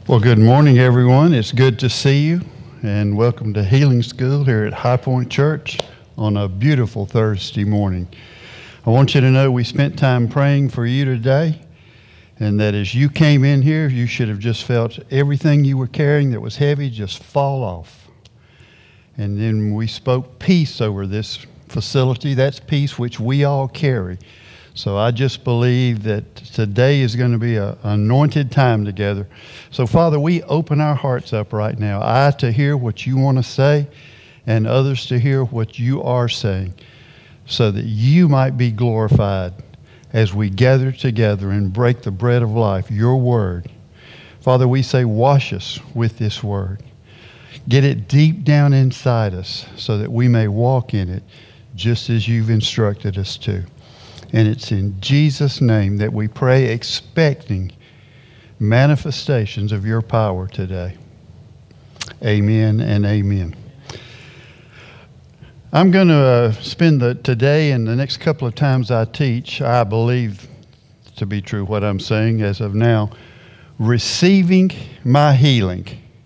Well, good morning, everyone. It's good to see you, and welcome to Healing School here at High Point Church on a beautiful Thursday morning. I want you to know we spent time praying for you today, and that as you came in here, you should have just felt everything you were carrying that was heavy just fall off. And then we spoke peace over this facility. That's peace which we all carry. So I just believe that today is going to be an anointed time together. So Father, we open our hearts up right now. I to hear what you want to say and others to hear what you are saying so that you might be glorified as we gather together and break the bread of life, your word. Father, we say wash us with this word. Get it deep down inside us so that we may walk in it just as you've instructed us to. And it's in Jesus' name that we pray, expecting manifestations of your power today. Amen and amen. I'm going to spend today and the next couple of times I teach, I believe to be true what I'm saying as of now, receiving my healing.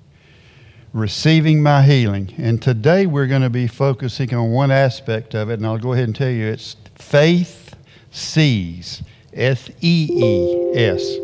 Receiving my healing. And today we're going to be focusing on one aspect of it, and I'll go ahead and tell you it's faith sees, S-E-E-S.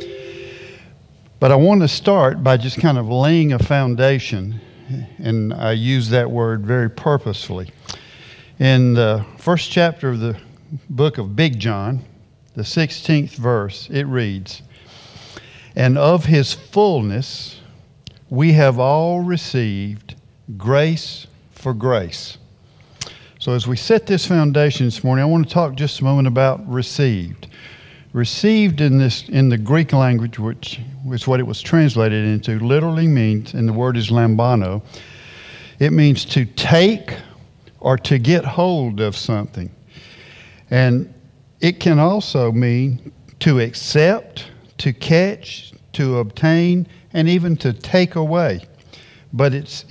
But I want to start by just kind of laying a foundation, and I use that word very purposefully. In the first chapter of the book of Big John, the 16th verse, it reads, "And of his fullness we have all received grace for grace." So as we set this foundation this morning, I want to talk just a moment about received. Received in the Greek language, which is what it was translated into, literally means, and the word is lambano, it means to take or to get hold of something. And it can also mean to accept, to catch, to obtain, and even to take away. But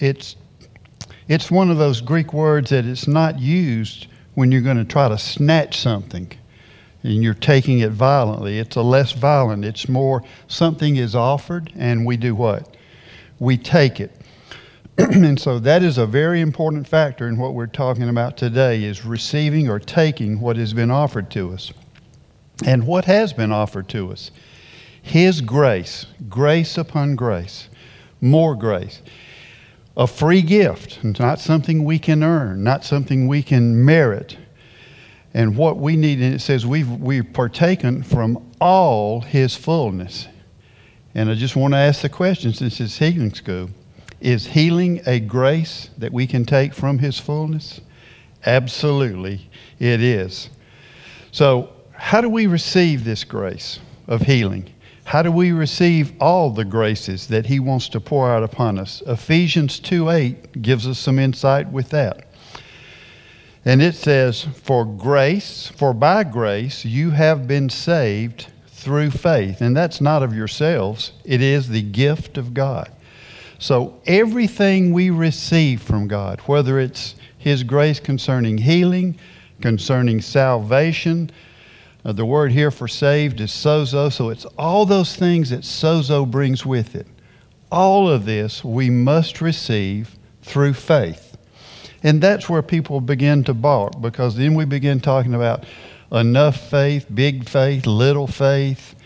it's one of those Greek words that it's not used when you're going to try to snatch something and you're taking it violently. It's a less violent. It's more something is offered and we do what? We take it. And so that is a very important factor in what we're talking about today is receiving or taking what has been offered to us. And what has been offered to us? His grace, grace upon grace, more grace. A free gift, not something we can earn, not something we can merit. And what we need, and it says we've partaken from all his fullness. And I just want to ask the question, since it's Healing School, is healing a grace that we can take from his fullness? Absolutely, it is. So how do we receive this grace of healing? How do we receive all the graces that he wants to pour out upon us? Ephesians 2:8 gives us some insight with that. And it says, for by grace you have been saved through faith. And that's not of yourselves. It is the gift of God. So everything we receive from God, whether it's his grace concerning healing, concerning salvation, the word here for saved is sozo, so it's all those things that sozo brings with it. All of this we must receive through faith. And that's where people begin to balk, because then we begin talking about enough faith, big faith, little faith,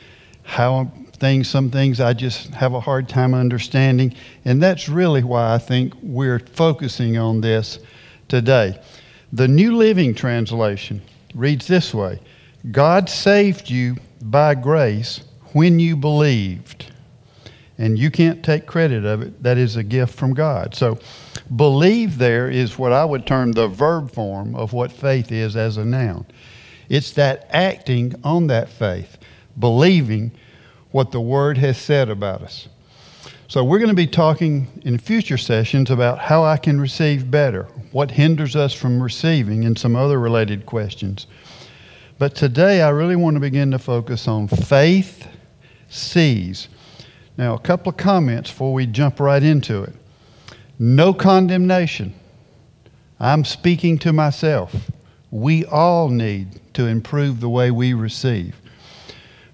some things I just have a hard time understanding. And that's really why I think we're focusing on this today. The New Living Translation reads this way: God saved you by grace when you believed. And you can't take credit of it. That is a gift from God. So believe there is what I would term the verb form of what faith is as a noun. It's that acting on that faith, believing what the Word has said about us. So we're going to be talking in future sessions about how I can receive better, what hinders us from receiving, and some other related questions. But today I really want to begin to focus on faith sees. Now, a couple of comments before we jump right into it. No condemnation. I'm speaking to myself. We all need to improve the way we receive.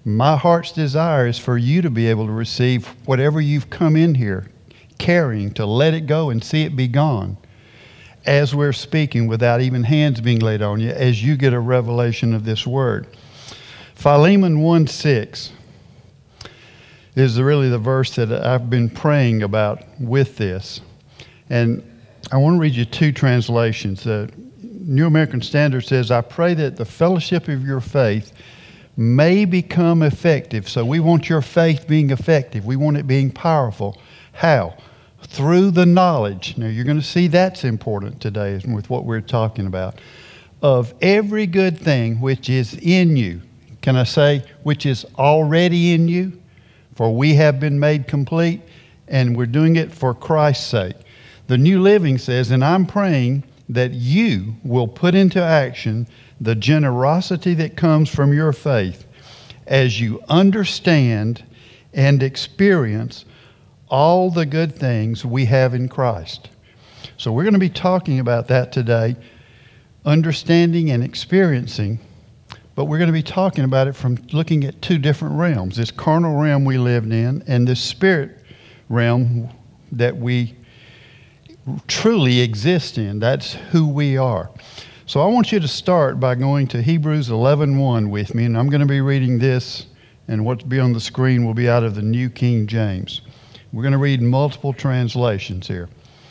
My heart's desire is for you to be able to receive whatever you've come in here carrying, to let it go and see it be gone as we're speaking without even hands being laid on you, as you get a revelation of this word. Philemon 1:6 is really the verse that I've been praying about with this. And I want to read you two translations. The New American Standard says, I pray that the fellowship of your faith may become effective. So we want your faith being effective. We want it being powerful. How? Through the knowledge. Now you're going to see that's important today with what we're talking about. Of every good thing which is in you. Can I say, which is already in you? For we have been made complete, and we're doing it for Christ's sake. The New Living says, and I'm praying that you will put into action the generosity that comes from your faith as you understand and experience all the good things we have in Christ. So we're going to be talking about that today, understanding and experiencing, but we're going to be talking about it from looking at two different realms, this carnal realm we lived in and this spirit realm that we truly exist in. That's who we are. So I want you to start by going to Hebrews 11:1 with me, and I'm going to be reading this, and what's be on the screen will be out of the New King James. We're going to read multiple translations here.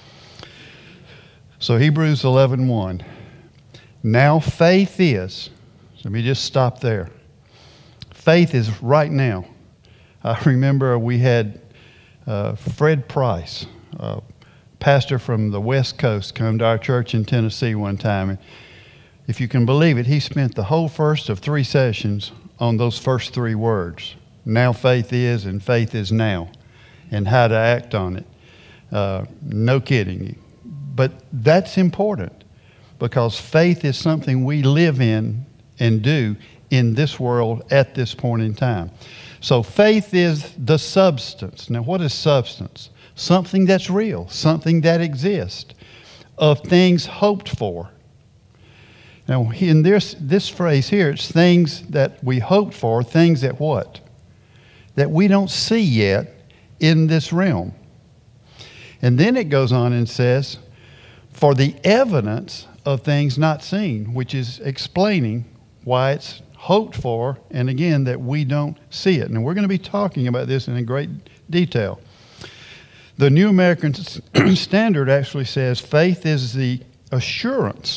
So Hebrews 11:1. Now faith is, let me just stop there. Faith is right now. I remember we had Fred Price, pastor from the West Coast, come to our church in Tennessee one time. And if you can believe it, he spent the whole first of 3 sessions on those first 3 words. Now faith is, and faith is now, and how to act on it. No kidding. But that's important because faith is something we live in and do in this world at this point in time. So faith is the substance. Now what is substance? Something that's real, something that exists, of things hoped for. Now, in this phrase here, it's things that we hoped for, things that what? That we don't see yet in this realm. And then it goes on and says, for the evidence of things not seen, which is explaining why it's hoped for, and again, that we don't see it. And we're going to be talking about this in great detail. The New American Standard actually says faith is the assurance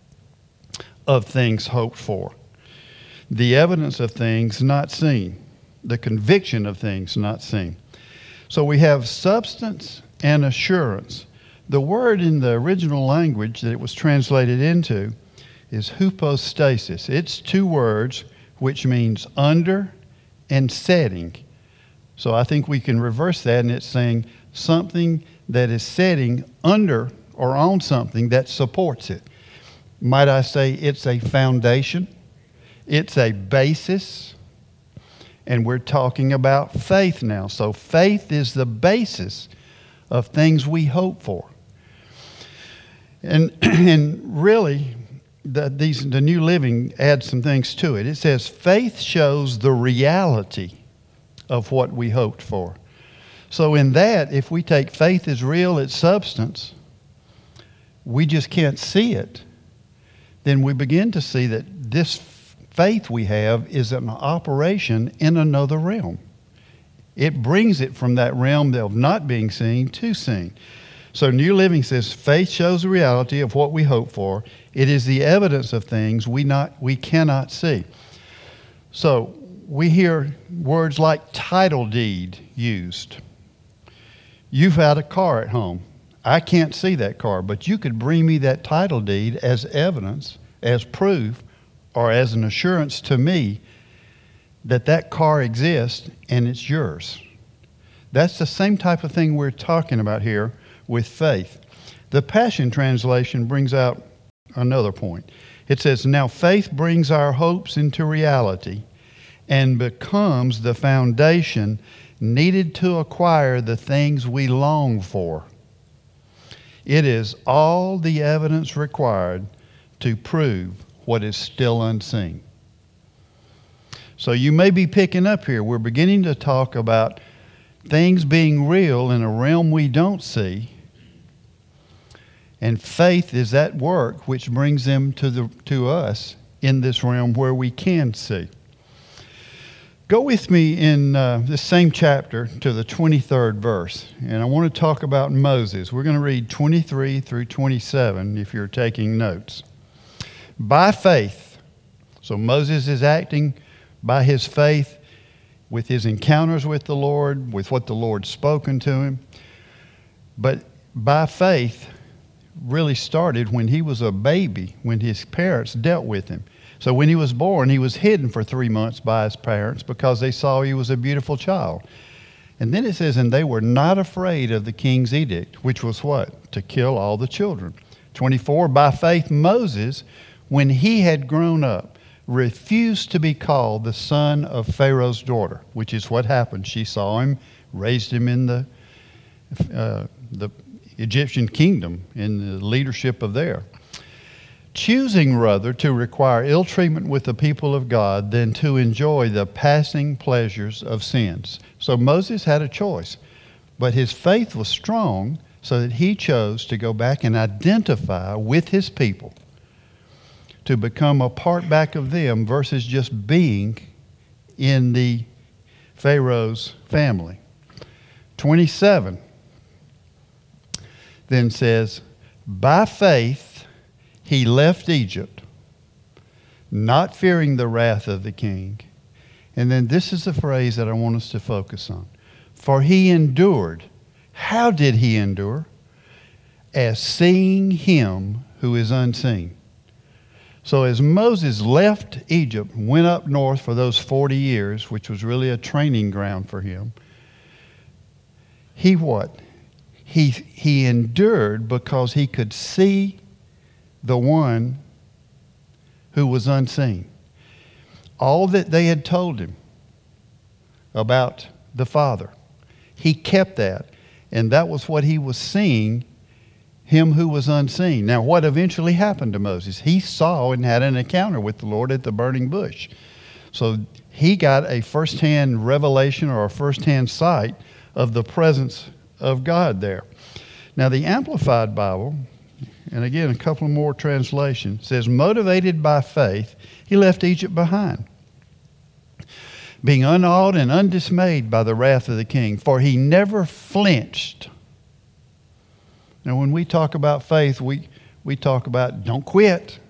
of things hoped for, the evidence of things not seen, the conviction of things not seen. So we have substance and assurance. The word in the original language that it was translated into is hypostasis. It's 2 words which means under and setting. So I think we can reverse that, and it's saying something that is setting under or on something that supports it. Might I say it's a foundation, it's a basis, and we're talking about faith now. So faith is the basis of things we hope for. And really, the New Living adds some things to it. It says faith shows the reality of what we hoped for. So in that, if we take faith as real, it's substance, we just can't see it, then we begin to see that this faith we have is an operation in another realm. It brings it from that realm of not being seen to seen. So New Living says faith shows the reality of what we hope for. It is the evidence of things we cannot see. So we hear words like title deed used. You've had a car at home. I can't see that car, but you could bring me that title deed as evidence, as proof, or as an assurance to me that that car exists and it's yours. That's the same type of thing we're talking about here with faith. The Passion Translation brings out another point. It says, now faith brings our hopes into reality and becomes the foundation needed to acquire the things we long for. It is all the evidence required to prove what is still unseen. So you may be picking up here. We're beginning to talk about things being real in a realm we don't see. And faith is that work which brings them to us in this realm where we can see. Go with me in this same chapter to the 23rd verse. And I want to talk about Moses. We're going to read 23 through 27 if you're taking notes. By faith. So Moses is acting by his faith with his encounters with the Lord, with what the Lord's spoken to him. But by faith really started when he was a baby, when his parents dealt with him. So when he was born, he was hidden for 3 months by his parents because they saw he was a beautiful child. And then it says, and they were not afraid of the king's edict, which was what? To kill all the children. 24, by faith Moses, when he had grown up, refused to be called the son of Pharaoh's daughter, which is what happened. She saw him, raised him in the Egyptian kingdom, in the leadership of there. Choosing rather to require ill treatment with the people of God than to enjoy the passing pleasures of sins. So Moses had a choice, but his faith was strong so that he chose to go back and identify with his people, to become a part back of them versus just being in the Pharaoh's family. 27 then says, by faith he left Egypt, not fearing the wrath of the king. And then this is the phrase that I want us to focus on. For he endured. How did he endure? As seeing him who is unseen. So as Moses left Egypt, went up north for those 40 years, which was really a training ground for him, he what? He endured because he could see the one who was unseen. All that they had told him about the Father, he kept that. And that was what he was seeing, him who was unseen. Now, what eventually happened to Moses? He saw and had an encounter with the Lord at the burning bush. So he got a first-hand revelation or a first-hand sight of the presence of God there. Now, the Amplified Bible, and again, a couple more translations, says, motivated by faith, he left Egypt behind, being unawed and undismayed by the wrath of the king, for he never flinched. Now, when we talk about faith, we talk about don't quit.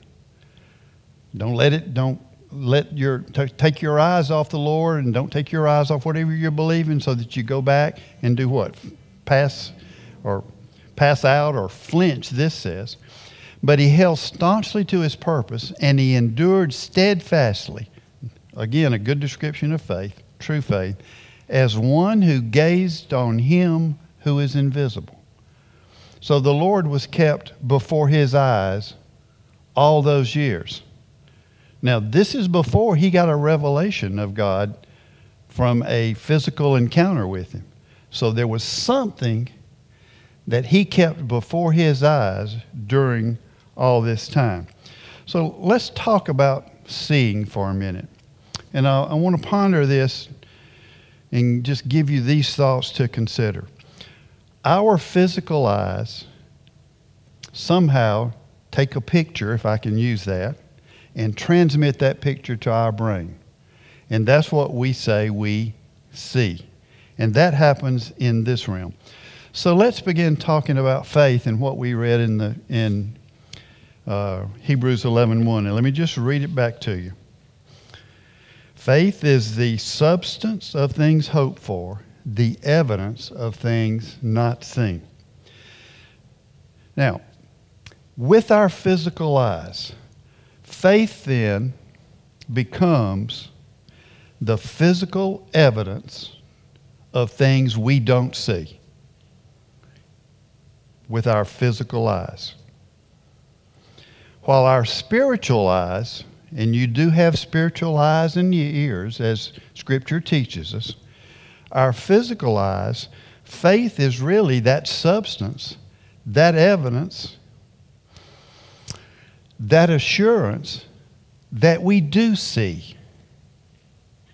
Take your eyes off the Lord, and don't take your eyes off whatever you're believing so that you go back and do what? Pass out or flinch, this says. But he held staunchly to his purpose, and he endured steadfastly. Again, a good description of faith, true faith, as one who gazed on him who is invisible. So the Lord was kept before his eyes all those years. Now, this is before he got a revelation of God from a physical encounter with him. So there was something that he kept before his eyes during all this time. So let's talk about seeing for a minute. And I want to ponder this and just give you these thoughts to consider. Our physical eyes somehow take a picture, if I can use that, and transmit that picture to our brain. And that's what we say we see. And that happens in this realm. So let's begin talking about faith and what we read in Hebrews 11:1. And let me just read it back to you. Faith is the substance of things hoped for, the evidence of things not seen. Now, with our physical eyes, faith then becomes the physical evidence of things we don't see with our physical eyes. While our spiritual eyes, and you do have spiritual eyes in your ears, as Scripture teaches us, our physical eyes, faith is really that substance, that evidence, that assurance that we do see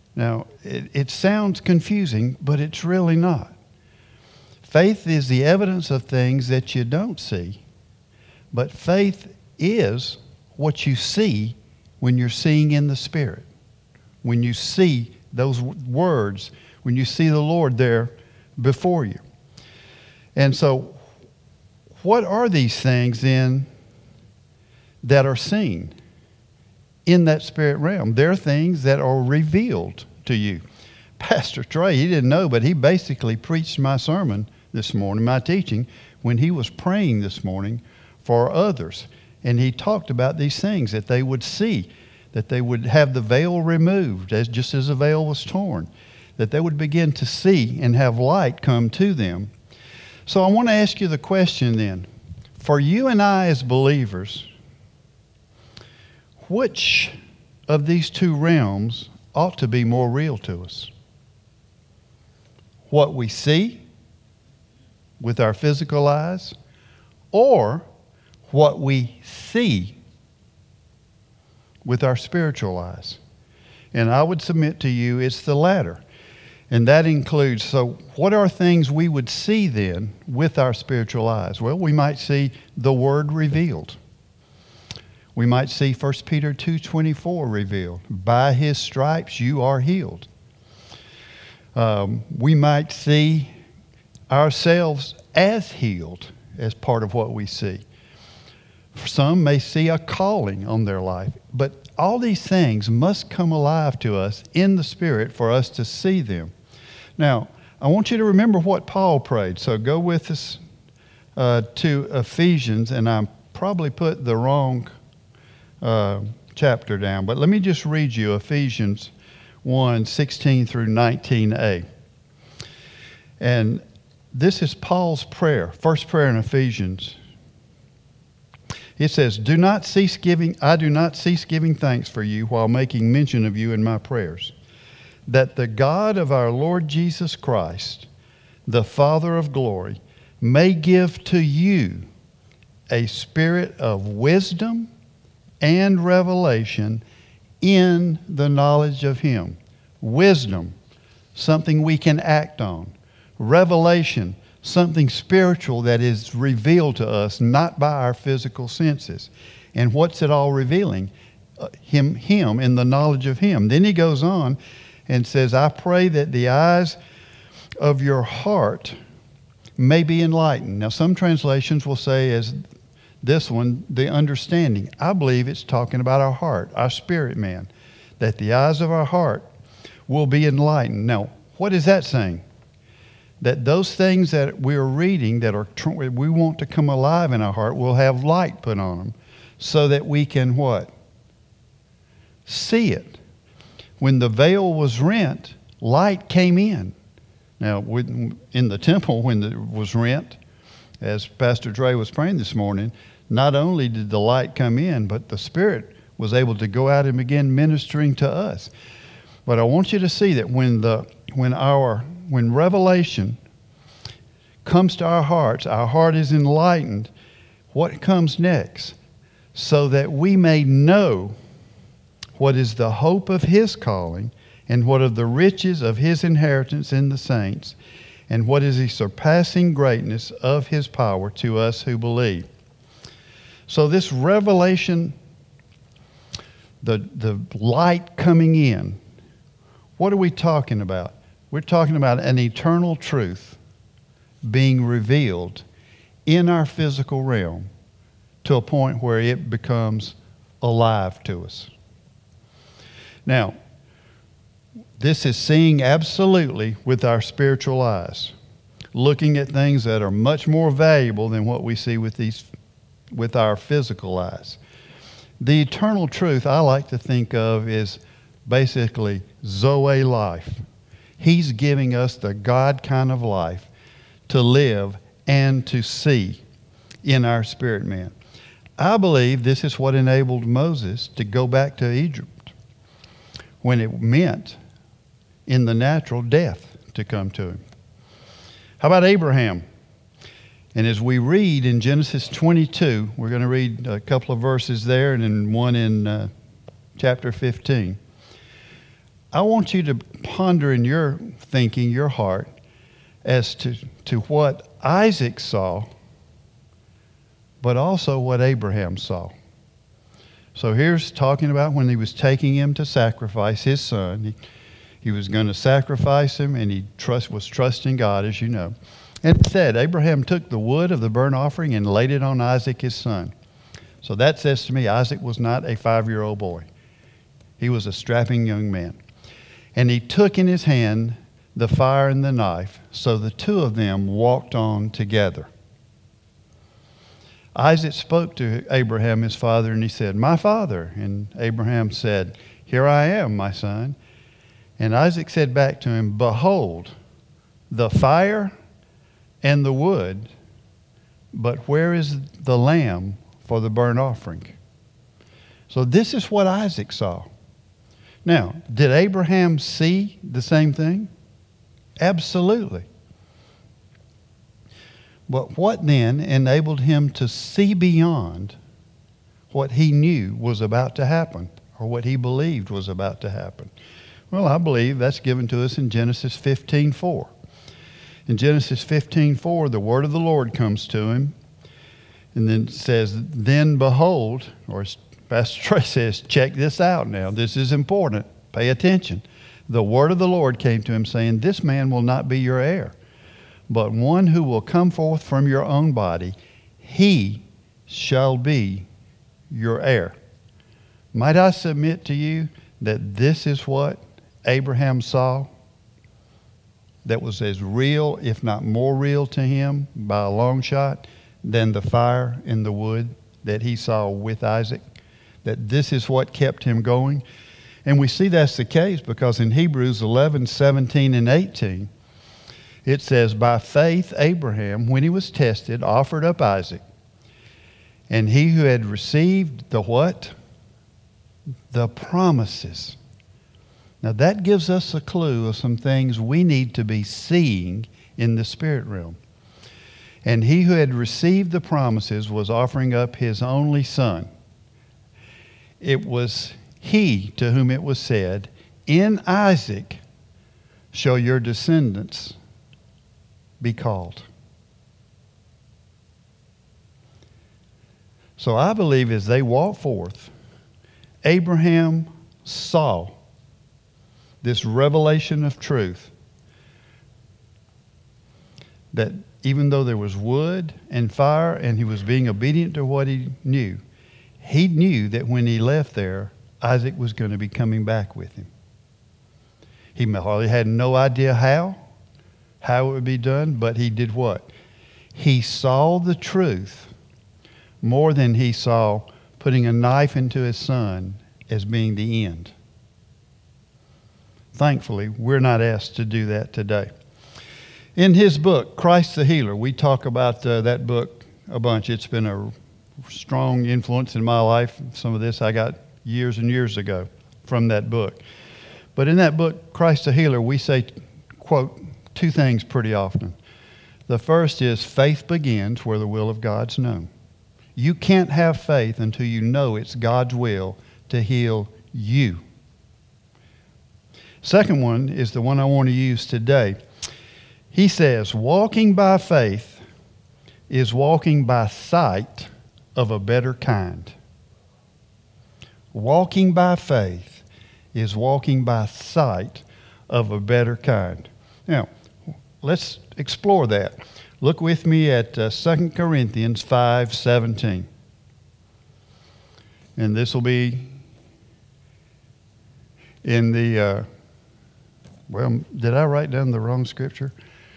Now, it sounds confusing, but it's really not. Faith is the evidence of things that you don't see, but faith is what you see when you're seeing in the Spirit. When you see those words, when you see the Lord there before you. And so, what are these things then that are seen in that spirit realm? They're things that are revealed to you. Pastor Trey, he didn't know, but he basically preached my sermon this morning, my teaching, when he was praying this morning for others. And he talked about these things that they would see, that they would have the veil removed, just as the veil was torn, that they would begin to see and have light come to them. So I want to ask you the question then, for you and I as believers, which of these two realms ought to be more real to us? What we see with our physical eyes, or what we see with our spiritual eyes? And I would submit to you it's the latter. And that includes, so what are things we would see then with our spiritual eyes? Well, we might see the Word revealed. We might see 1 Peter 2:24 revealed. By His stripes you are healed. We might see ourselves as healed as part of what we see. Some may see a calling on their life, but all these things must come alive to us in the Spirit for us to see them. Now, I want you to remember what Paul prayed. So go with us to Ephesians, and I probably put the wrong chapter down, but let me just read you Ephesians 1:16 through 19a. And this is Paul's prayer, first prayer in Ephesians. It says, I do not cease giving thanks for you while making mention of you in my prayers, that the God of our Lord Jesus Christ, the Father of glory, may give to you a spirit of wisdom and revelation in the knowledge of Him. Wisdom, something we can act on. Revelation, something spiritual that is revealed to us, not by our physical senses. And what's it all revealing? Him in the knowledge of Him. Then he goes on and says, I pray that the eyes of your heart may be enlightened. Now, some translations will say, as this one, the understanding. I believe it's talking about our heart, our spirit man, that the eyes of our heart will be enlightened. Now, what is that saying? That those things that we're reading that we want to come alive in our heart will have light put on them so that we can what? See it. When the veil was rent, light came in. Now, in the temple, when it was rent, as Pastor Dre was praying this morning, not only did the light come in, but the Spirit was able to go out and begin ministering to us. But I want you to see that when revelation comes to our heart is enlightened. What comes next? So that we may know what is the hope of His calling, and what are the riches of His inheritance in the saints, and what is the surpassing greatness of His power to us who believe. So this revelation, the light coming in, what are we talking about? We're talking about an eternal truth being revealed in our physical realm to a point where it becomes alive to us. Now, this is seeing absolutely with our spiritual eyes, looking at things that are much more valuable than what we see with our physical eyes. The eternal truth I like to think of is basically Zoe life. He's giving us the God kind of life to live and to see in our spirit man. I believe this is what enabled Moses to go back to Egypt when it meant in the natural death to come to him. How about Abraham? And as we read in Genesis 22, we're going to read a couple of verses there and then one in chapter 15. I want you to ponder in your thinking, your heart, as to what Isaac saw, but also what Abraham saw. So here's talking about when he was taking him to sacrifice his son. He was going to sacrifice him, and he was trusting God, as you know. And it said, Abraham took the wood of the burnt offering and laid it on Isaac his son. So that says to me, Isaac was not a 5-year-old boy. He was a strapping young man. And he took in his hand the fire and the knife, so the two of them walked on together. Isaac spoke to Abraham, his father, and he said, "My father." And Abraham said, "Here I am, my son." And Isaac said back to him, "Behold, the fire and the wood, but where is the lamb for the burnt offering?" So this is what Isaac saw. Now, did Abraham see the same thing? Absolutely. But what then enabled him to see beyond what he knew was about to happen, or what he believed was about to happen? Well, I believe that's given to us in Genesis 15:4. In Genesis 15:4, the word of the Lord comes to him, and then it says, "Then behold," or as Pastor Trey says, check this out now. This is important. Pay attention. "The word of the Lord came to him, saying, This man will not be your heir, but one who will come forth from your own body, he shall be your heir." Might I submit to you that this is what Abraham saw that was as real, if not more real to him by a long shot, than the fire and the wood that he saw with Isaac? That this is what kept him going? And we see that's the case because in Hebrews 11:17 and 18, it says, "By faith Abraham, when he was tested, offered up Isaac. And he who had received the what? The promises." Now that gives us a clue of some things we need to be seeing in the spirit realm. "And he who had received the promises was offering up his only son. It was he to whom it was said, In Isaac shall your descendants be called." So I believe as they walked forth, Abraham saw this revelation of truth, that even though there was wood and fire and he was being obedient to what he knew that when he left there, Isaac was going to be coming back with him. He probably had no idea how it would be done, but he did what? He saw the truth more than he saw putting a knife into his son as being the end. Thankfully, we're not asked to do that today. In his book, Christ the Healer, we talk about that book a bunch. It's been a strong influence in my life. Some of this I got years and years ago from that book. But in that book, Christ the Healer, we say, quote, two things pretty often. The first is faith begins where the will of God's known. You can't have faith until you know it's God's will to heal you. Second one is the one I want to use today. He says, walking by faith is walking by sight of a better kind. Walking by faith is walking by sight of a better kind. Now, let's explore that. Look with me at 2 Corinthians 5:17. And this will be in the, did I write down the wrong scripture?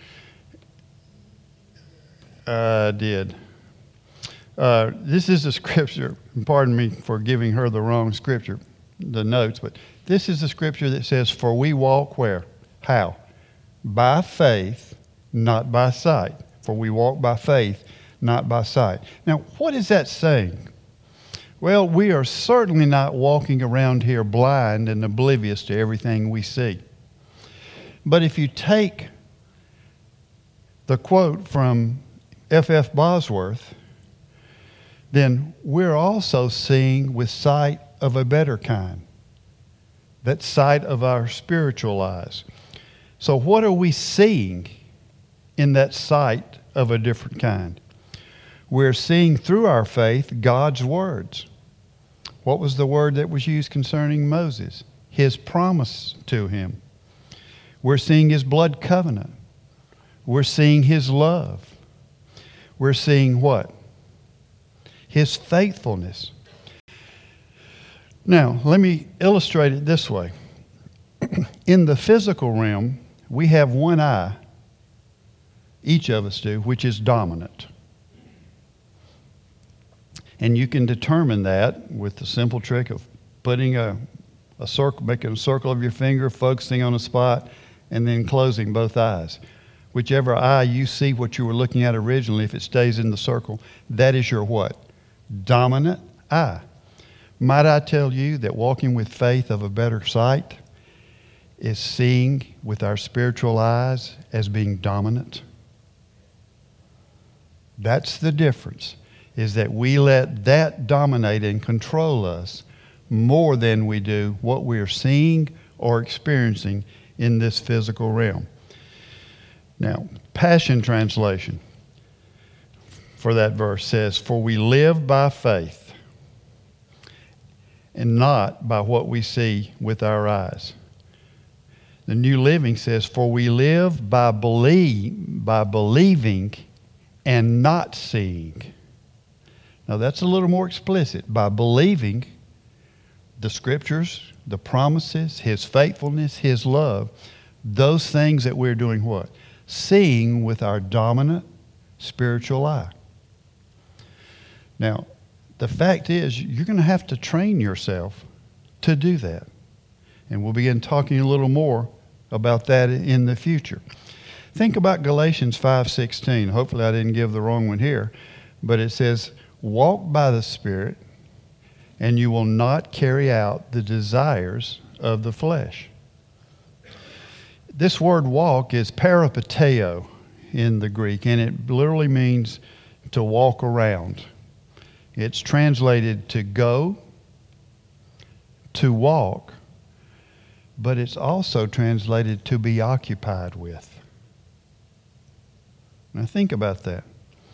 I did. This is a scripture, pardon me for giving her the wrong scripture, the notes, but this is the scripture that says, "For we walk where?" How? By faith, not by sight. For we walk by faith, not by sight. Now, what is that saying? Well, we are certainly not walking around here blind and oblivious to everything we see. But if you take the quote from F.F. Bosworth, then we're also seeing with sight of a better kind. that sight of our spiritual eyes. So what are we seeing in that sight of a different kind? We're seeing through our faith God's words. What was the word that was used concerning Moses? His promise to him. We're seeing his blood covenant. We're seeing his love. We're seeing what? His faithfulness. Now, let me illustrate it this way. In the physical realm, we have one eye, each of us do, which is dominant. And you can determine that with the simple trick of putting a circle, making a circle of your finger, focusing on a spot, and then closing both eyes. Whichever eye you see what you were looking at originally, if it stays in the circle, that is your what? Dominant eye. Might I tell you that walking with faith of a better sight is seeing with our spiritual eyes as being dominant? That's the difference, is that we let that dominate and control us more than we do what we are seeing or experiencing in this physical realm. Now, Passion Translation for that verse says, "For we live by faith and not by what we see with our eyes." The New Living says, "For we live by believing and not seeing." Now that's a little more explicit. By believing the Scriptures, the promises, His faithfulness, His love, those things that we're doing what? Seeing with our dominant spiritual eye. Now, the fact is, you're going to have to train yourself to do that. And we'll begin talking a little more about that in the future. Think about Galatians 5:16. Hopefully I didn't give the wrong one here. But it says, "Walk by the Spirit, and you will not carry out the desires of the flesh." This word walk is peripateo in the Greek, and it literally means to walk around. It's translated to go, to walk, but it's also translated to be occupied with. Now think about that.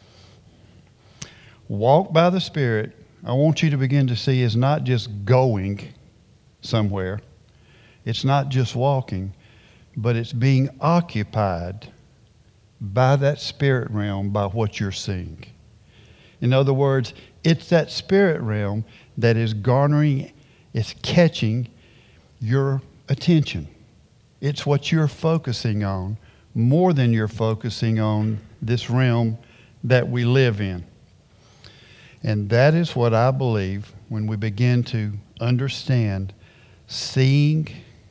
Walk by the Spirit, I want you to begin to see, is not just going somewhere. It's not just walking, but it's being occupied by that spirit realm, by what you're seeing. In other words, it's that spirit realm that is garnering, it's catching your attention. It's what you're focusing on more than you're focusing on this realm that we live in. And that is what I believe when we begin to understand seeing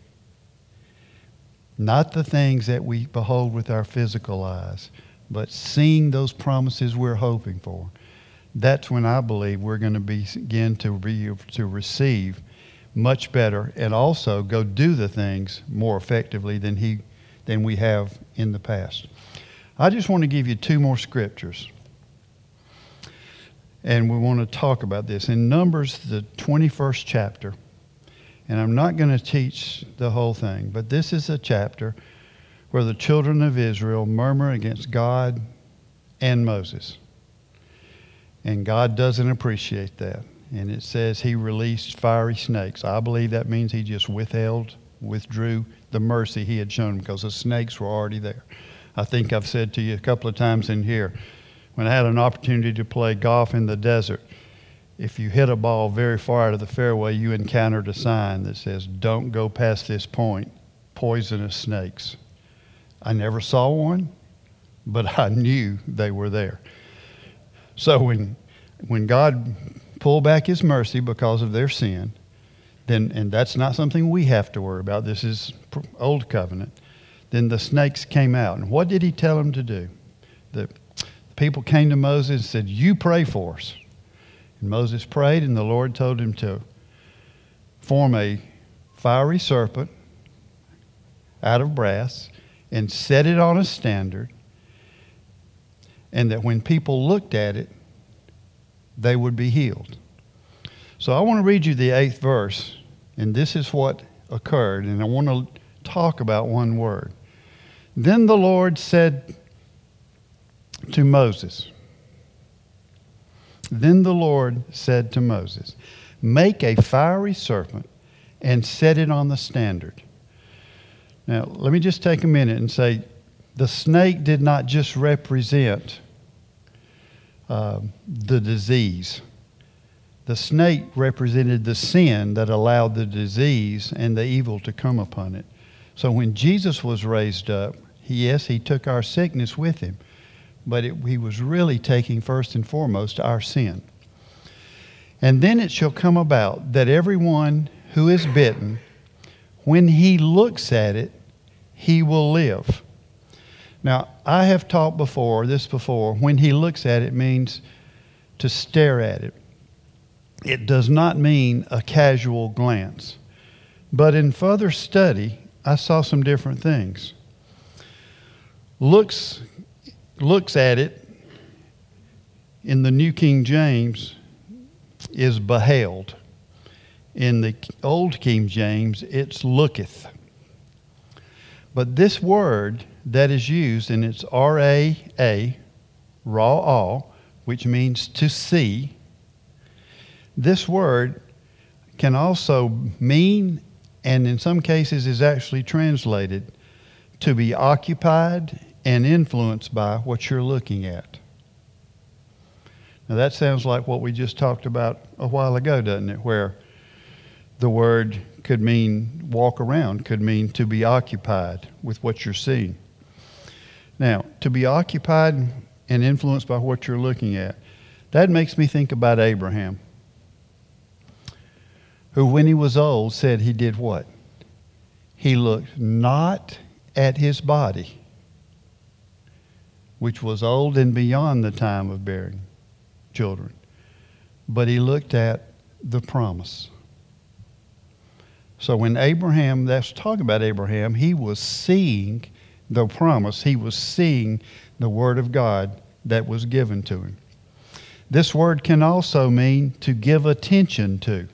not the things that we behold with our physical eyes, but seeing those promises we're hoping for. That's when I believe we're going to begin to be able to receive much better and also go do the things more effectively than we have in the past. I just want to give you two more scriptures. And we want to talk about this. In Numbers, the 21st chapter, and I'm not going to teach the whole thing, but this is a chapter where the children of Israel murmur against God and Moses. And God doesn't appreciate that. And it says He released fiery snakes. I believe that means He just withdrew the mercy He had shown them because the snakes were already there. I think I've said to you a couple of times in here, when I had an opportunity to play golf in the desert, if you hit a ball very far out of the fairway, you encountered a sign that says, "Don't go past this point, poisonous snakes." I never saw one, but I knew they were there. So when God pulled back His mercy because of their sin, then, and that's not something we have to worry about, this is Old Covenant, then the snakes came out. And what did He tell them to do? The people came to Moses and said, "You pray for us." And Moses prayed, and the Lord told him to form a fiery serpent out of brass and set it on a standard, and that when people looked at it, they would be healed. So I want to read you the 8th verse, and this is what occurred, and I want to talk about one word. Then the Lord said to Moses, make a fiery serpent and set it on the standard. Now, let me just take a minute and say, the snake did not just represent the disease. The snake represented the sin that allowed the disease and the evil to come upon it. So when Jesus was raised up, he took our sickness with him, but he was really taking first and foremost our sin. And then it shall come about that everyone who is bitten, when he looks at it, he will live. Now, I have taught before, when he looks at it means to stare at it. It does not mean a casual glance. But in further study, I saw some different things. Looks at it in the New King James is beheld. In the Old King James, it's looketh. But this word that is used, and it's R-A-A, ra'ah, which means to see. This word can also mean, and in some cases is actually translated, to be occupied and influenced by what you're looking at. Now that sounds like what we just talked about a while ago, doesn't it? Where the word could mean walk around, could mean to be occupied with what you're seeing. Now, to be occupied and influenced by what you're looking at, that makes me think about Abraham, who when he was old said he did what? He looked not at his body, which was old and beyond the time of bearing children, but he looked at the promise. So when Abraham, that's talking about Abraham, he was seeing the promise. He was seeing the word of God that was given to him. This word can also mean to give attention to.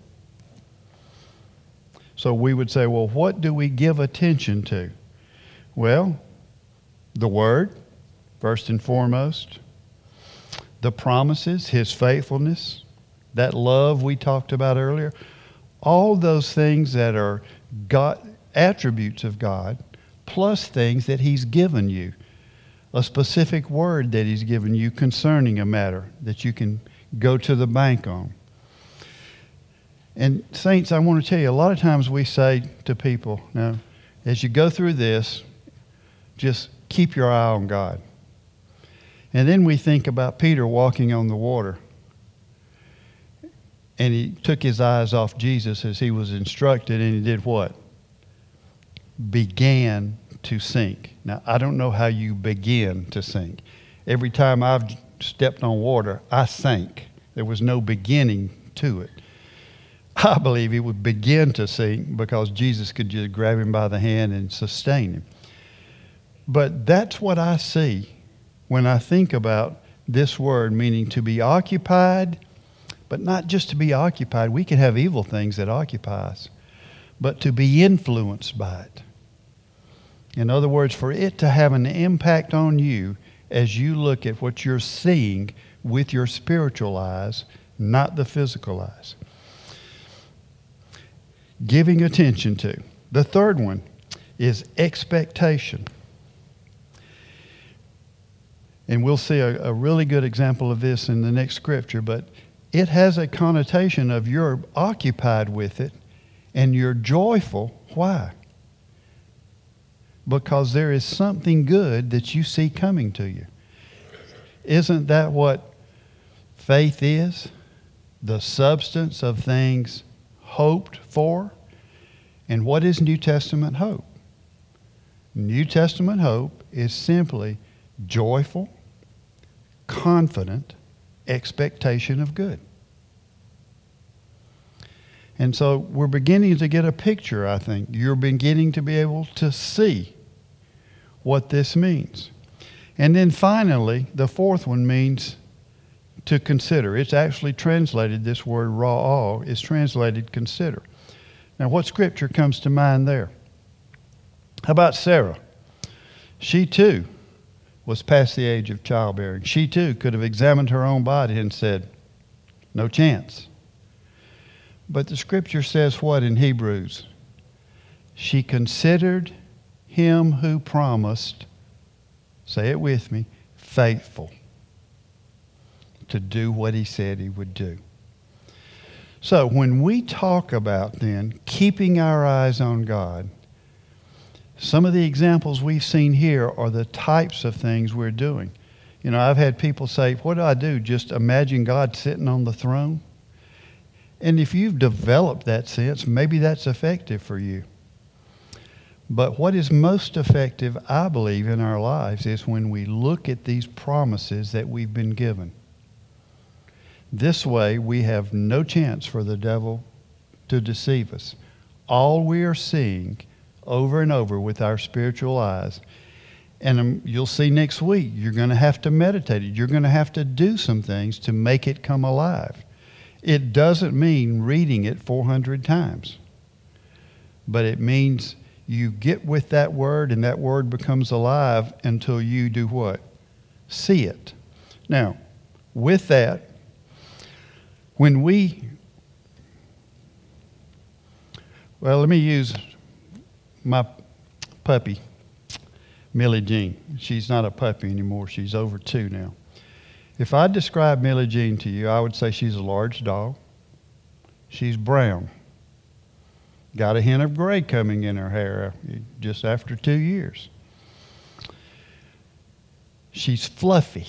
So we would say, well, what do we give attention to? Well, the word, first and foremost. The promises, his faithfulness, that love we talked about earlier. All those things that are God, attributes of God, plus things that he's given you. A specific word that he's given you concerning a matter that you can go to the bank on. And saints, I want to tell you, a lot of times we say to people, now, as you go through this, just keep your eye on God. And then we think about Peter walking on the water. And he took his eyes off Jesus as he was instructed, and he did what? Began to sink. Now, I don't know how you begin to sink. Every time I've stepped on water, I sank. There was no beginning to it. I believe he would begin to sink because Jesus could just grab him by the hand and sustain him. But that's what I see when I think about this word, meaning to be occupied, but not just to be occupied. We can have evil things that occupy us, but to be influenced by it. In other words, for it to have an impact on you as you look at what you're seeing with your spiritual eyes, not the physical eyes. Giving attention to. The third one is expectation. And we'll see a really good example of this in the next scripture, but it has a connotation of you're occupied with it and you're joyful. Why? Because there is something good that you see coming to you. Isn't that what faith is? The substance of things hoped for. And what is New Testament hope? New Testament hope is simply joyful, confident expectation of good. And so we're beginning to get a picture, I think. You're beginning to be able to see what this means. And then finally, the fourth one means to consider. It's actually translated, this word ra'ah is translated consider. Now, what scripture comes to mind there? How about Sarah? She too was past the age of childbearing. She too could have examined her own body and said, no chance. But the scripture says what in Hebrews? She considered him who promised, say it with me, faithful to do what he said he would do. So when we talk about then keeping our eyes on God, some of the examples we've seen here are the types of things we're doing. You know, I've had people say, what do? Just imagine God sitting on the throne? And if you've developed that sense, maybe that's effective for you. But what is most effective, I believe, in our lives is when we look at these promises that we've been given. This way, we have no chance for the devil to deceive us. All we are seeing over and over with our spiritual eyes, and you'll see next week, you're going to have to meditate it. You're going to have to do some things to make it come alive. It doesn't mean reading it 400 times, but it means you get with that word and that word becomes alive until you do what? See it. Now, with that, when let me use my puppy, Millie Jean. She's not a puppy anymore. She's over 2 now. If I describe Millie Jean to you, I would say she's a large dog. She's brown. Got a hint of gray coming in her hair just after 2 years. She's fluffy.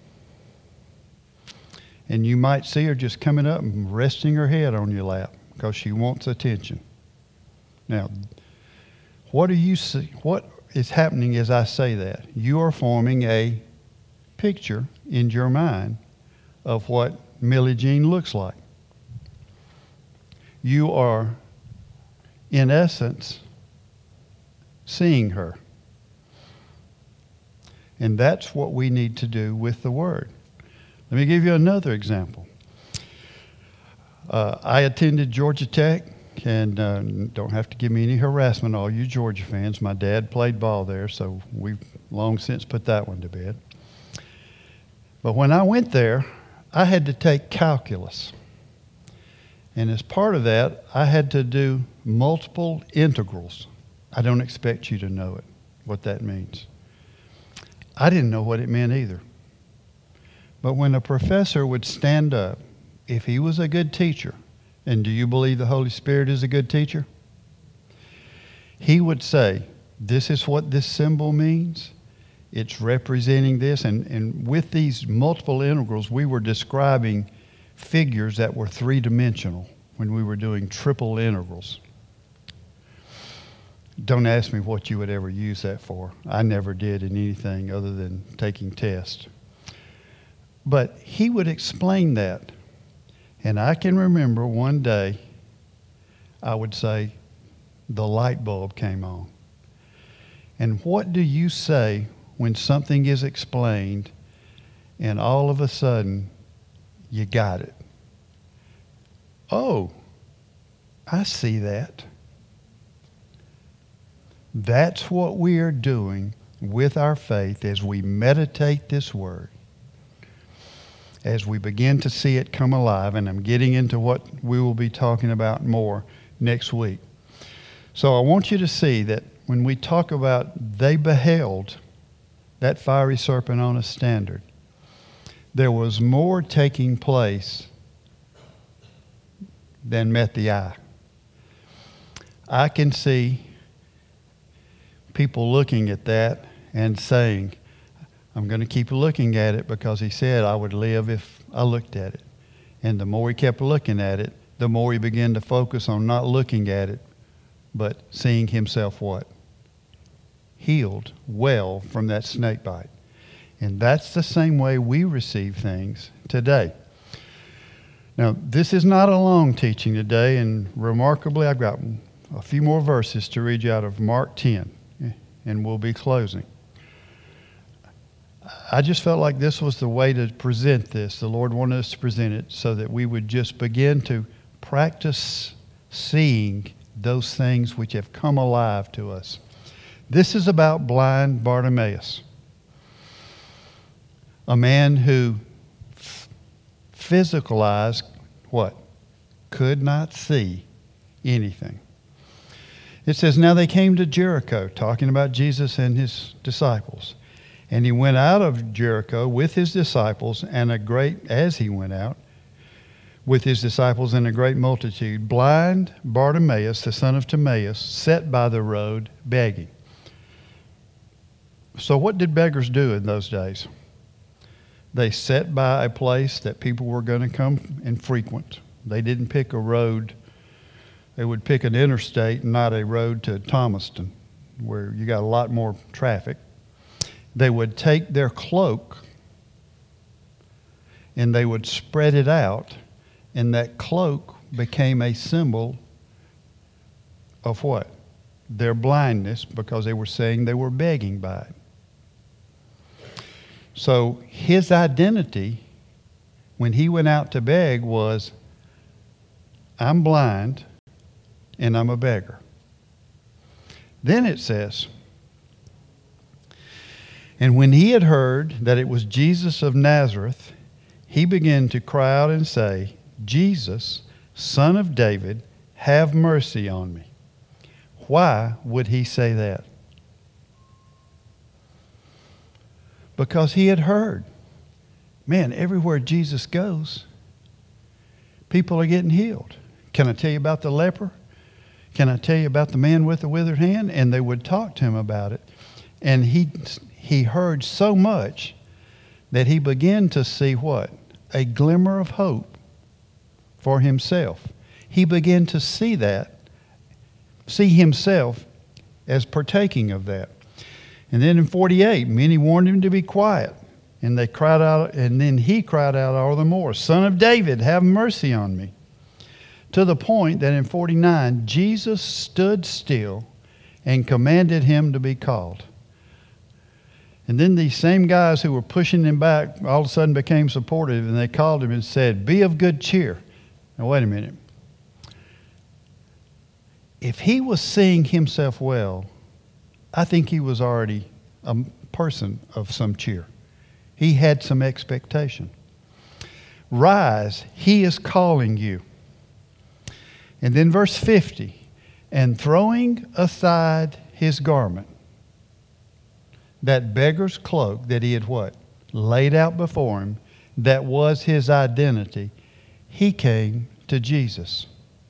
And you might see her just coming up and resting her head on your lap because she wants attention. Now, what is happening as I say that? You are forming a picture in your mind of what Millie Jean looks like. You are, in essence, seeing her. And that's what we need to do with the Word. Let me give you another example. I attended Georgia Tech, and don't have to give me any harassment, all you Georgia fans. My dad played ball there, so we've long since put that one to bed. But when I went there, I had to take calculus. And as part of that, I had to do multiple integrals. I don't expect you to know it, what that means. I didn't know what it meant either. But when a professor would stand up, if he was a good teacher, and do you believe the Holy Spirit is a good teacher? He would say, this is what this symbol means. It's representing this. And with these multiple integrals, we were describing figures that were 3-dimensional when we were doing triple integrals. Don't ask me what you would ever use that for. I never did in anything other than taking tests. But he would explain that. And I can remember one day, I would say, the light bulb came on. And what do you say when something is explained and all of a sudden you got it? Oh, I see that. That's what we are doing with our faith as we meditate this Word. As we begin to see it come alive, and I'm getting into what we will be talking about more next week. So I want you to see that when we talk about they beheld that fiery serpent on a standard, there was more taking place than met the eye. I can see people looking at that and saying, I'm going to keep looking at it because he said I would live if I looked at it. And the more he kept looking at it, the more he began to focus on not looking at it, but seeing himself what? Healed, well from that snake bite. And that's the same way we receive things today. Now, this is not a long teaching today, and remarkably, I've got a few more verses to read you out of Mark 10, and we'll be closing. I just felt like this was the way to present this. The Lord wanted us to present it so that we would just begin to practice seeing those things which have come alive to us. This is about blind Bartimaeus, a man who physicalized what? Could not see anything. It says, now they came to Jericho, talking about Jesus and his disciples. And he went out of Jericho with his disciples, and as he went out with his disciples and a great multitude, blind Bartimaeus, the son of Timaeus, sat by the road begging. So what did beggars do in those days? They sat by a place that people were going to come and frequent. They didn't pick a road. They would pick an interstate, not a road to Thomaston, where you got a lot more traffic. They would take their cloak and they would spread it out, and that cloak became a symbol of what? Their blindness, because they were saying they were begging by it. So his identity when he went out to beg was, I'm blind and I'm a beggar. Then it says, and when he had heard that it was Jesus of Nazareth, he began to cry out and say, Jesus, Son of David, have mercy on me. Why would he say that? Because he had heard. Man, everywhere Jesus goes, people are getting healed. Can I tell you about the leper? Can I tell you about the man with the withered hand? And they would talk to him about it. And he heard so much that he began to see what? A glimmer of hope for himself. He began to see himself as partaking of that. And then in 48, many warned him to be quiet. And they cried out, and then he cried out all the more, Son of David, have mercy on me. To the point that in 49, Jesus stood still and commanded him to be called. And then these same guys who were pushing him back all of a sudden became supportive, and they called him and said, be of good cheer. Now wait a minute. If he was seeing himself well, I think he was already a person of some cheer. He had some expectation. Rise, he is calling you. And then verse 50, and throwing aside his garment, that beggar's cloak that he had what? Laid out before him, that was his identity, he came to Jesus.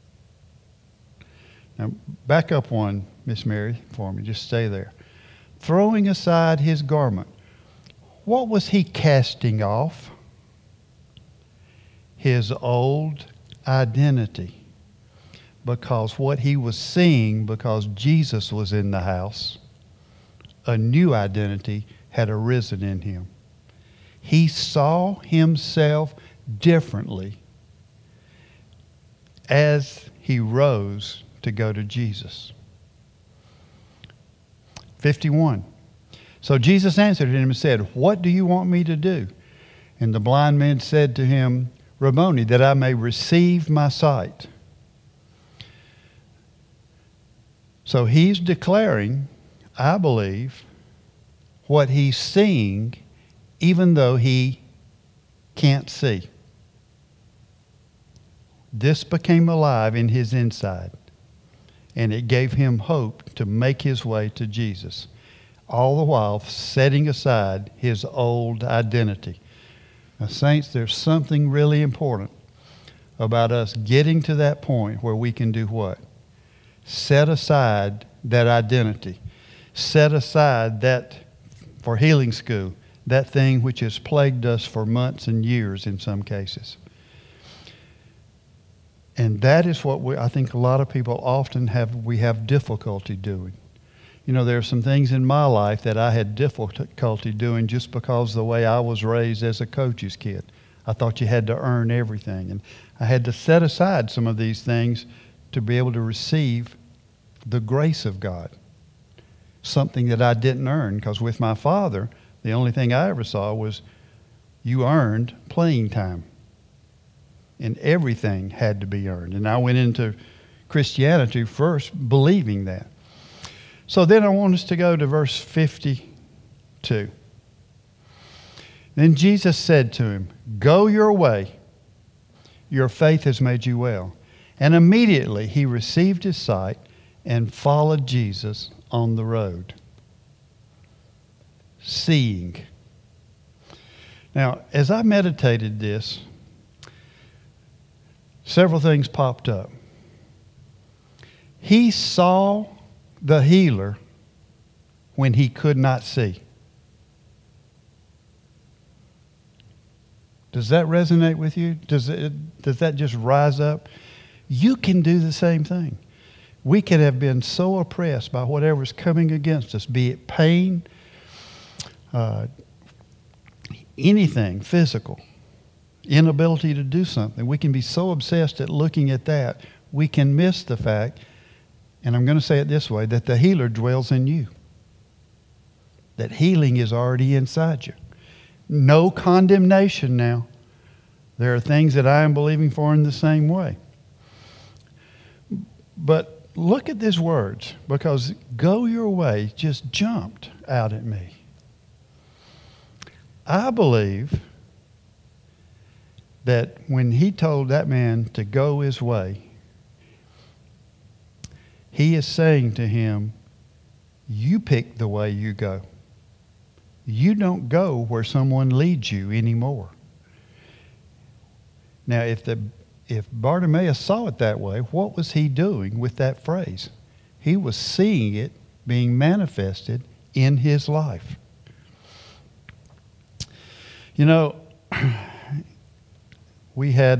Now, back up one, Miss Mary, for me. Just stay there. Throwing aside his garment. What was he casting off? His old identity. Because what he was seeing, because Jesus was in the house, a new identity had arisen in him. He saw himself differently as he rose to go to Jesus. 51. So Jesus answered him and said, what do you want me to do? And the blind man said to him, Rabboni, that I may receive my sight. So he's declaring, I believe, what he's seeing, even though he can't see. This became alive in his inside, and it gave him hope to make his way to Jesus, all the while setting aside his old identity. Now, saints, there's something really important about us getting to that point where we can do what? Set aside that identity. Set aside that, for healing school, that thing which has plagued us for months and years in some cases. And that is what I think a lot of people often have difficulty doing. You know, there are some things in my life that I had difficulty doing just because of the way I was raised as a coach's kid. I thought you had to earn everything. And I had to set aside some of these things to be able to receive the grace of God. Something that I didn't earn, because with my father, the only thing I ever saw was you earned playing time. And everything had to be earned. And I went into Christianity first believing that. So then I want us to go to verse 52. Then Jesus said to him, "Go your way. Your faith has made you well." And immediately he received his sight and followed Jesus on the road. Seeing. Now, as I meditated this, several things popped up. He saw the healer when he could not see. Does that resonate with you? Does that just rise up? You can do the same thing. We can have been so oppressed by whatever's coming against us, be it pain, anything physical, inability to do something. We can be so obsessed at looking at that, we can miss the fact, and I'm going to say it this way, that the healer dwells in you. That healing is already inside you. No condemnation now. There are things that I am believing for in the same way. But look at these words, because "go your way" just jumped out at me. I believe that when he told that man to go his way, he is saying to him, you pick the way you go. You don't go where someone leads you anymore. Now, if Bartimaeus saw it that way, what was he doing with that phrase? He was seeing it being manifested in his life. You know, we had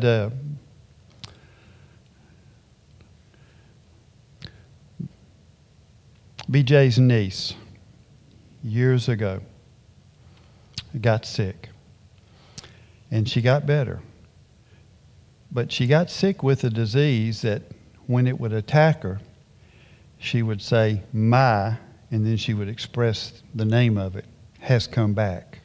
BJ's niece years ago got sick, and she got better. But she got sick with a disease that when it would attack her, she would say, "My," and then she would express the name of it, "has come back."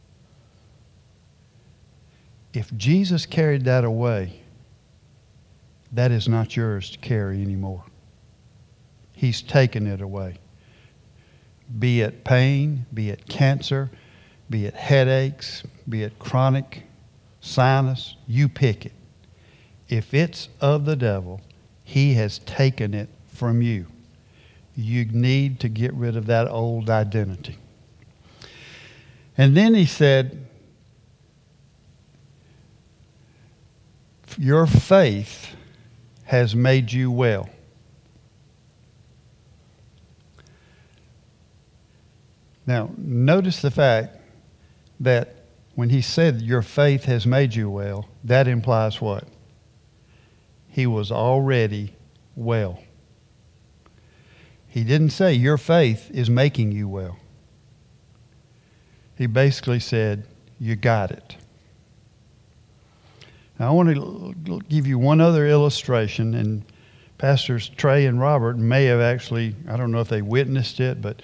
If Jesus carried that away, that is not yours to carry anymore. He's taken it away. Be it pain, be it cancer, be it headaches, be it chronic sinus, you pick it. If it's of the devil, he has taken it from you. You need to get rid of that old identity. And then he said, your faith has made you well. Now, notice the fact that when he said your faith has made you well, that implies what? He was already well. He didn't say your faith is making you well. He basically said, you got it. Now, I want to give you one other illustration, and Pastors Trey and Robert may have actually, I don't know if they witnessed it, but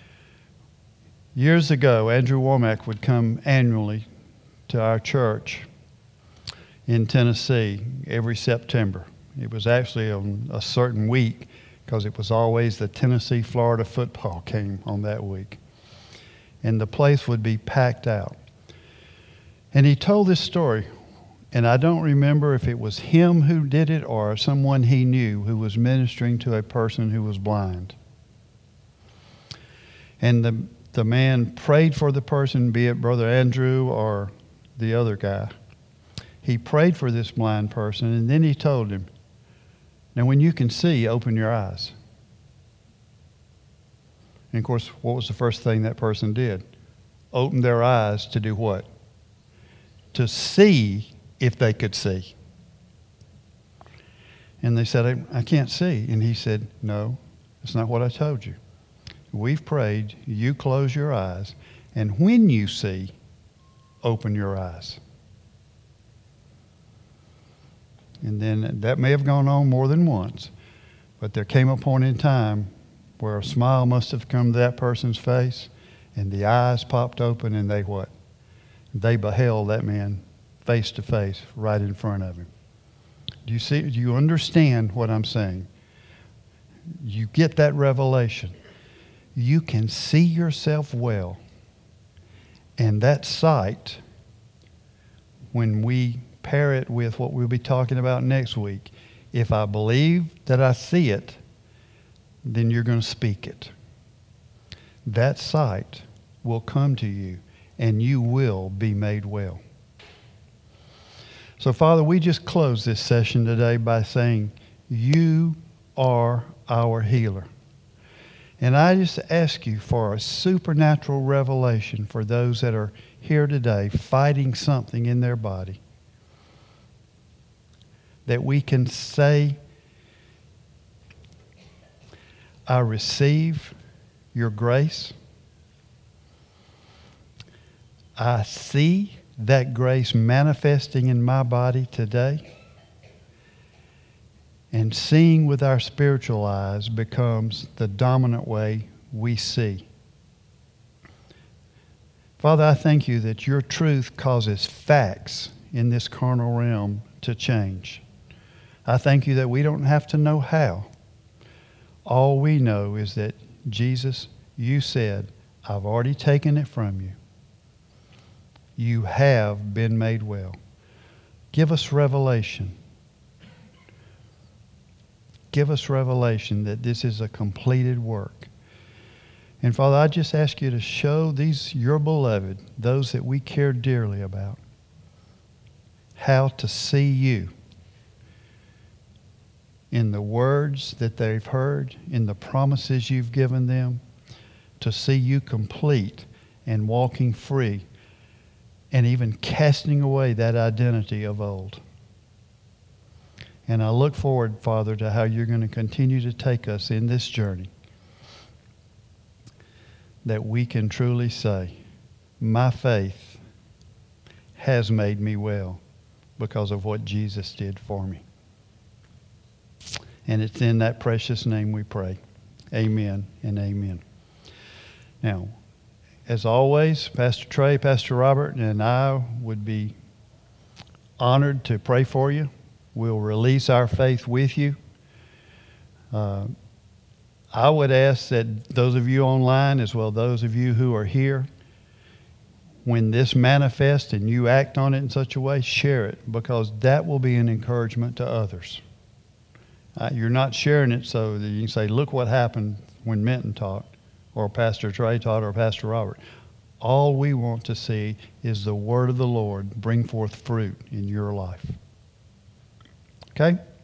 years ago, Andrew Womack would come annually to our church in Tennessee every September. It was actually on a certain week because it was always the Tennessee-Florida football game on that week. And the place would be packed out. And he told this story, and I don't remember if it was him who did it or someone he knew who was ministering to a person who was blind. And the man prayed for the person, be it Brother Andrew or the other guy. He prayed for this blind person, and then he told him, now when you can see, open your eyes. And of course, what was the first thing that person did? Open their eyes to do what? To see if they could see. And they said, I can't see. And he said, no, that's not what I told you. We've prayed, you close your eyes, and when you see, open your eyes. And then that may have gone on more than once, but there came a point in time where a smile must have come to that person's face, and the eyes popped open, and they what? They beheld that man face to face right in front of him. Do you understand what I'm saying? you get that revelation, you can see yourself well. And that sight, when we pair it with what we'll be talking about next week, if I believe that I see it, then you're going to speak it. That sight will come to you, and you will be made well. So, Father, we just close this session today by saying, you are our healer. And I just ask you for a supernatural revelation for those that are here today fighting something in their body, that we can say, I receive your grace. I see that grace manifesting in my body today. And seeing with our spiritual eyes becomes the dominant way we see. Father, I thank you that your truth causes facts in this carnal realm to change. I thank you that we don't have to know how. All we know is that, Jesus, you said, I've already taken it from you. You have been made well. Give us revelation. Give us revelation that this is a completed work. And Father, I just ask you to show these, your beloved, those that we care dearly about, how to see you in the words that they've heard, in the promises you've given them, to see you complete and walking free and even casting away that identity of old. And I look forward, Father, to how you're going to continue to take us in this journey, that we can truly say, my faith has made me well because of what Jesus did for me. And it's in that precious name we pray. Amen and amen. Now, as always, Pastor Trey, Pastor Robert, and I would be honored to pray for you. We'll release our faith with you. I would ask that those of you online, as well as those of you who are here, when this manifests and you act on it in such a way, share it, because that will be an encouragement to others. You're not sharing it so that you can say, look what happened when Minton taught, or Pastor Trey taught, or Pastor Robert. All we want to see is the word of the Lord bring forth fruit in your life. Okay?